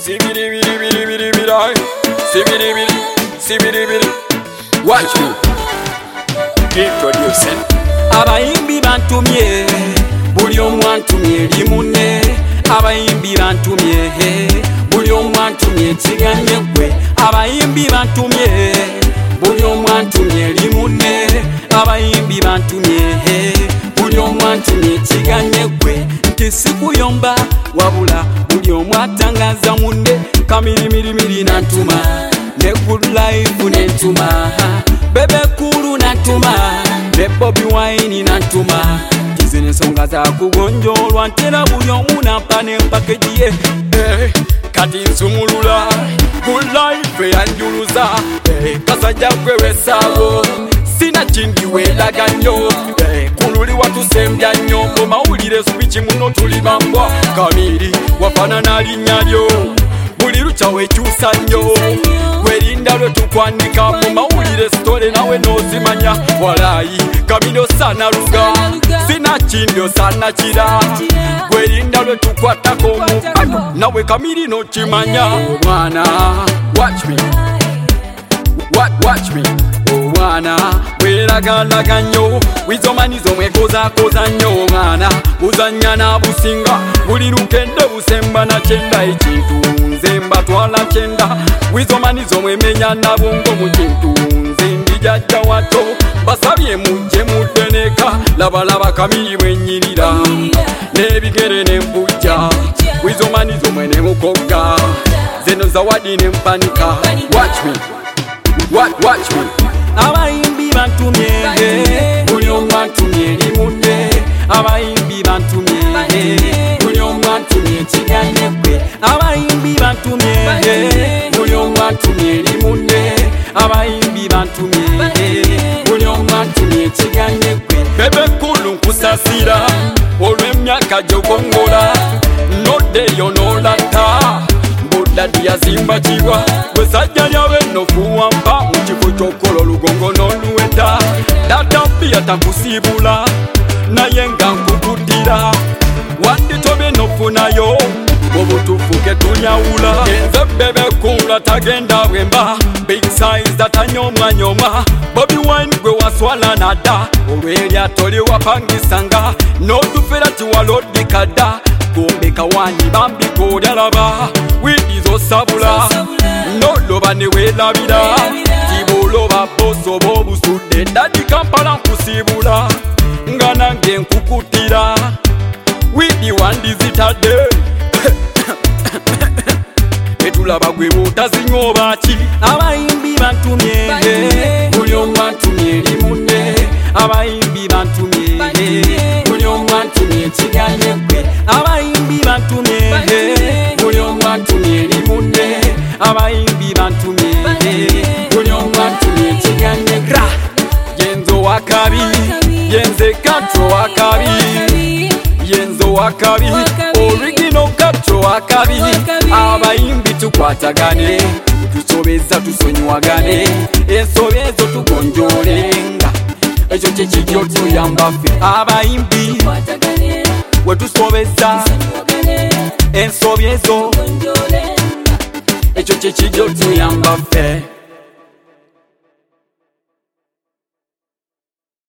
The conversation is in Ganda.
Sibidi bidi bidi bidi bidi. Sibidi bidi. Sibidi bidi. Watch me. Introducing. Abayimbi bantumye, buli omu antumye limune. Abayimbi bantumye, buli omu antumye kiganye gwe. Abayimbi bantumye, buli omu antumye limune. Abayimbi bantumye, buli omu antumye kiganye gwe. Nti sikuyomba wabula buli omu atangaza munne. Kamiri nantuma, ne good life nentuma, bebe kulu nantuma, ne Bobby Wine nantuma. Tizine ensonga za kugonjolwa ntera buli omu nampa n'empakeji ye. Kati nsumulula good life yanjuluza, kasajja kwewesaawo sina kindi weeraga nnyo. Kululi watusembya nnyo mu mawulire switch muno tuli bambwa. Kamiri wafaanana linnya lyo, buli lukya wekyusa nnyo. Werinda lwe tukwanika mu mawulire sitole nawe n'ozimanya. Walayi Kamiri osana luga, sina kindi osana kira. Werinda lwe tukwatako mu nawe Kamiri n'okimanya. Omwana watch me, watch me. Omwana weeragalaga nnyo, wizomanizo mwekozakoza nnyo. Omwana buzannya na businga, buli lukende busemba na kyenda. Ekintu nze mbatwala kyenda, wizomanizo mwemenya na bongo mu kintu nze ndi jjajja wato. Basabye mujje muddeneka, labalaba Kamiri bwennyirira n'ebigere n'empujja. Wizomanizo mwene mukogga, zeno zawadi n'empanika. Watch me, watch me. Abayimbi bantumye, buli omu antumye limune. Abayimbi bantumye, buli omu antumye kiganye gwe. Abayimbi bantumye, buli omu antumye limune. Abayimbi bantumye, buli omu antumye kiganye gwe. Bebe kulu nkusasira olw'emyaka gy'ogongola, noddeyo n'olata. Dadi yazimba kiwa, gwe sajja lyawe n'okuwampa mu kifo ky'okola olugongo n'oluweta. Data mbi atakusiibula naye nga nkukutira, wanditobe n'ofunayo obutuufu ke tunyawula. Genze bebe kula tagenda bwemba, big size datanyomwanyomwa. Bobby Wine gwe waswala nadda, olw'eryato lye wapangisanga n'otufera tiwalodikadda. Gombe kawani bambi kolyalaba, widizo sabula noloba ne weelabira. Tiboloba boso bobusudde, dadi Kampala nkusibula nga nange nkukutira. Widi wandizitadde etulaba gwe bwotazinywa baki. Abayimbi bantumye, buli omu antumye limune. Abayimbi bantumye, buli omu antumye kiganye gwe. Abayimbi bantumye, buli omu antumye limune. Abayimbi bantumye, buli omu antumye kiganye gwe. Yenzo wakabi, yenze katro wakabi, yenzo wakabi, original katro wakabi. Abayimbi tukwatagane, tusobeza tusonyiwagane, ensobi ezo tugonjolenga. Ekyo kye kijjo tuyamba ffe abayimbi, wetusobeza ensobi ezo. Ekyo kye kijjo tuyamba ffe.